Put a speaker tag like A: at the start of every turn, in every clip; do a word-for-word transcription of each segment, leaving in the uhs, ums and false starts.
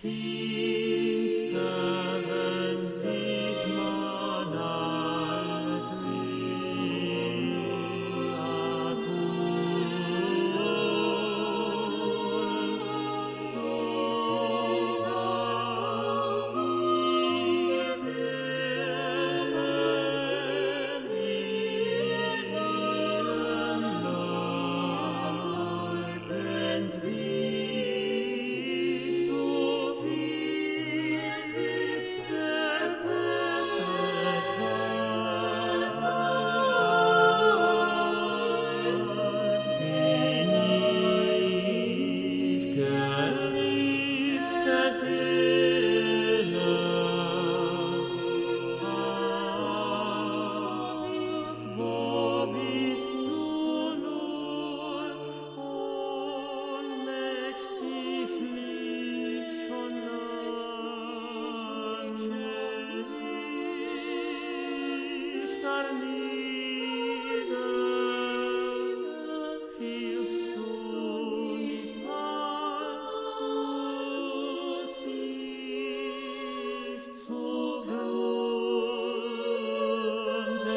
A: Finsteren sieht man als Kreatur, so auch diese Welt in ihrem Leib entwischt, o wie ist gepesseter Leib, die nicht geliebte Seele, wo bist du nur? Ohnmächtig liegt schon lange ich darnieder. Hilfst du nicht bald, muss ich zugrunde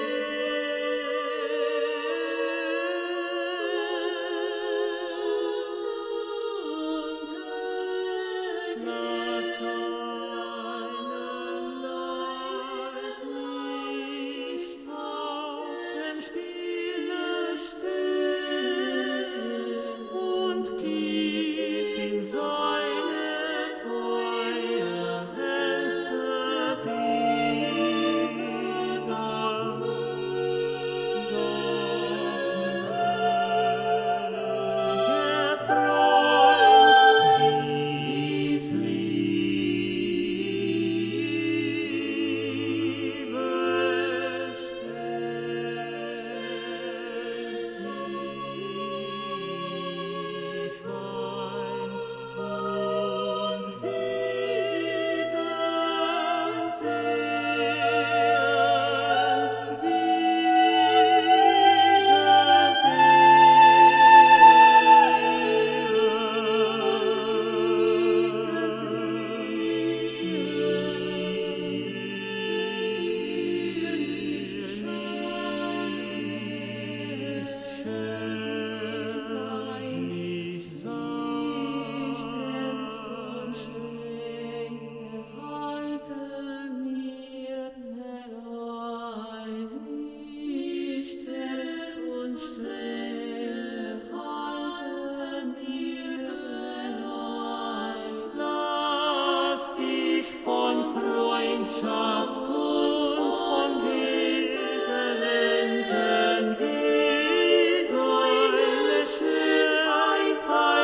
A: gehen. Lass deinen Leib nicht auf dem Spiele stehen und gib in seine treue Hälfte wieder. Doch der Freund dies Liebe stellt dich ein und Wiedersehen, nicht ernst und streng halten mir bereit. Lass dich von Freundschaft und von Güte lenken, die deine Schönheit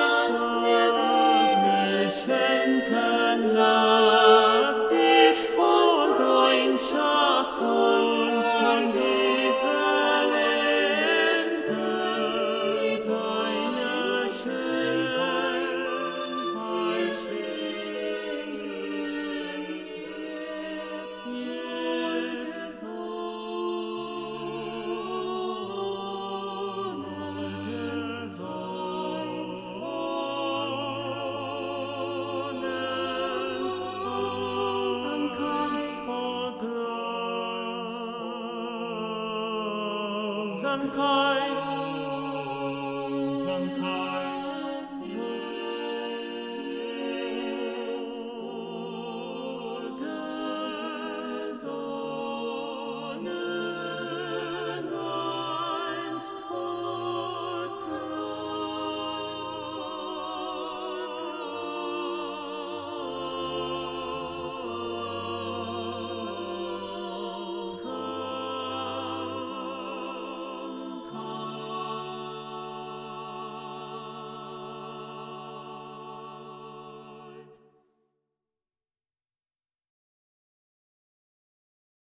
A: mir schenken. Lass dich von Freundschaft und von Güte lenken, die deine Schönheit schenken. Grausamkeit